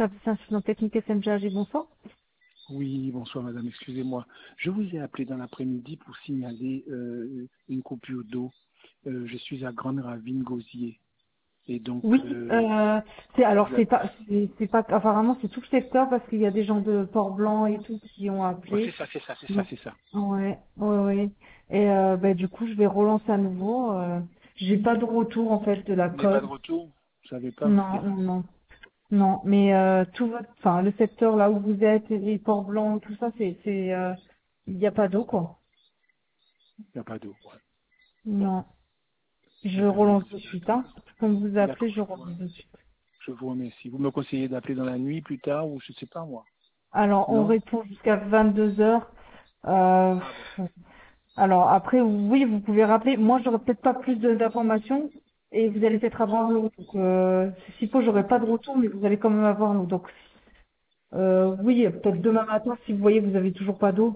Service incident technique SMGAG, bonsoir. Oui, bonsoir madame, excusez-moi. Je vous ai appelé dans l'après-midi pour signaler une coupure d'eau. Je suis à Grande Ravine Gosier. Et donc, Oui, alors vous avez- c'est pas, apparemment c'est tout le secteur parce qu'il y a des gens de Port-Blanc et tout qui ont oh, c'est appelé. ça, c'est ça, c'est ça, Donc, c'est ça. ouais, ouais, ouais. Et du coup, je vais relancer à nouveau. J'ai pas de retour en fait de la Vous n'avez pas de code. retour? Vous savez pas? Non, non, non, non. Mais enfin, le secteur là où vous êtes, les Port-Blanc, tout ça, il n'y a pas d'eau quoi. Il n'y a pas d'eau. Ouais. Bon, Non. Je eh ben, relance de suite, hein. Comme vous appelez, d'accord, je relance de suite. je vous remercie. Vous me conseillez d'appeler dans la nuit plus tard ou je sais pas moi? Alors, on Non? répond jusqu'à 22 heures. Euh, Ah bon. alors, après, oui, vous pouvez rappeler. Moi, j'aurais peut-être pas plus d'informations et vous allez peut-être avoir l'eau. Donc, s'il faut, j'aurai pas de retour, mais vous allez quand même avoir l'eau. Donc, oui, peut-être demain matin, si vous voyez que vous avez toujours pas d'eau.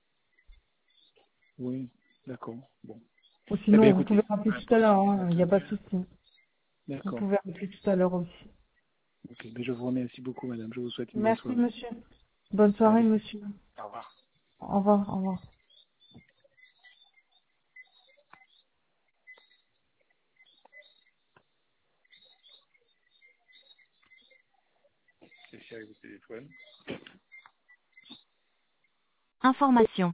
Oui, d'accord. Bon. Ou Eh bien sinon, vous écoutez, pouvez rappeler peu tout à importe. l'heure, À hein. Il n'y a pas de 22 heures. souci. Vous D'accord. pouvez rappeler tout à l'heure aussi. Ok, mais je vous remercie beaucoup madame. Je vous souhaite une bonne Merci, soirée. monsieur. Bonne soirée, Allez, monsieur. au revoir. Au revoir, au revoir. C'est chéri au téléphone. Information.